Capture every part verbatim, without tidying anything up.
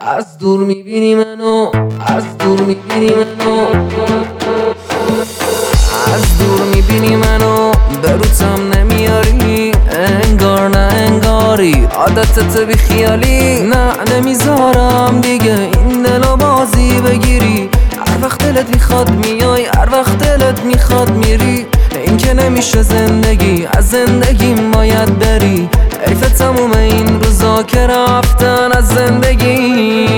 از دور میبینی منو، از دور میبینی منو، از دور میبینی منو، به روتم نمیاری، انگار نه انگاری، عادتت بی خیالی، نه نمیذارم دیگه این دلو بازی بگیری. هر وقت دلت میخواد میای، هر وقت دلت میخواد میری، این که نمیشه زندگی، از زندگی باید بری. حیف تموم این روزا که رفتن از زندگی.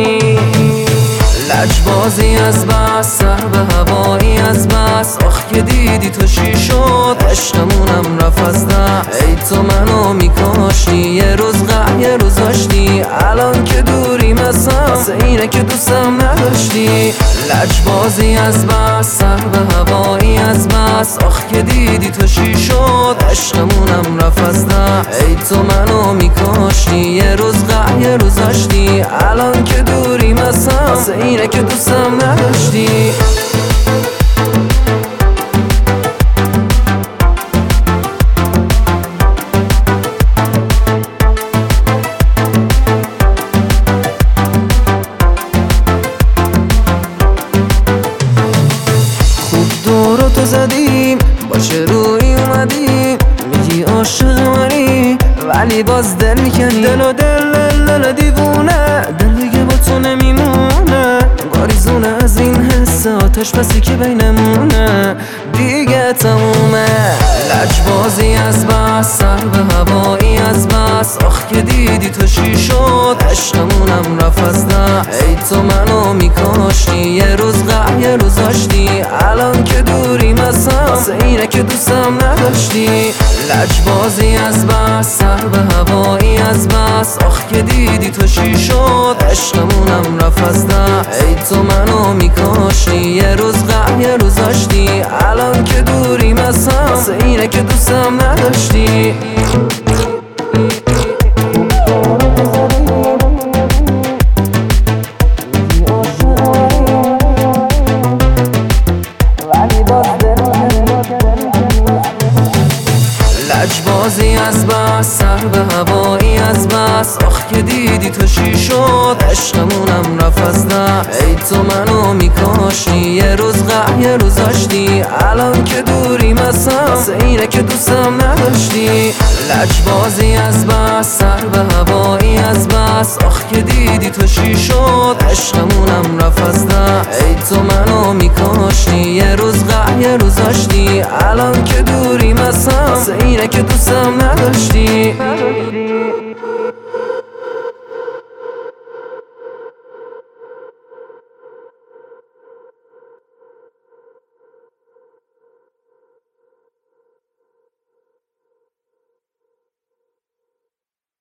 لجبازی از بس، سر به هوایی از بس، آخ که دیدی تو چی شد، عشقمونم رفت از دست. ای تو منو میکاشتی، یه روز غم یه روز آشتی، الان که دوریم ازم واسه اینه که دوستم نداشتی. لجبازی از بس، سر به هوایی از بس، آخ که دیدی تو چی شد، عشقمونم رفت از دست. ای تو منو میکاشتی، یه روز غم یه روز آشتی، الان که دوریم ازم واسه اینه که دوستم نداشتی. خوب دورو تو زدیم، با چه روی اومدیم، میگی عاشق منی ولی باز دل میکنی. دل و دل دل دل دیوونه، دل دیگه با تو نمیمونه، گاریزونه از این حس آتش بسی که بینمونه دیگه تمومه. لجبازی از بس، سر به هوایی از بس، آخ که دیدی تو چی شد، عشقمونم رفت از دست. ای تو منو میکاشتی، یه روز غم یه روز آشتی، الان که دوریم ازم واسه اینه که دوستم نداشتی. لجبازی از بس، سر به هوایی از بس، آخ که دیدی تو چی شد، عشقمونم رفت از دست. ای تو منو میکاشتی، یه روز غم یه روز آشتی، الان که دوریم ازم واسه اینه که دوستم نداشتی. لجبازی از بس، سر به هوایی از بس، آخ که دیدی تو چی شد، عشقمونم رفت از دست. ای تو منو میکاشتی، یه روز غم یه روز آشتی، الان که دوریم ازم واسه اینه که دوستم نداشتی. لجبازی از بس، سر به هوایی از بس، آخ که دیدی تو چی شد، عشقمونم رفت از دست. ای تو منو میکاشتی، یه روز غم یه روز آشتی، الان که دوریم ازم واسه اینه که دوستم نداشتی.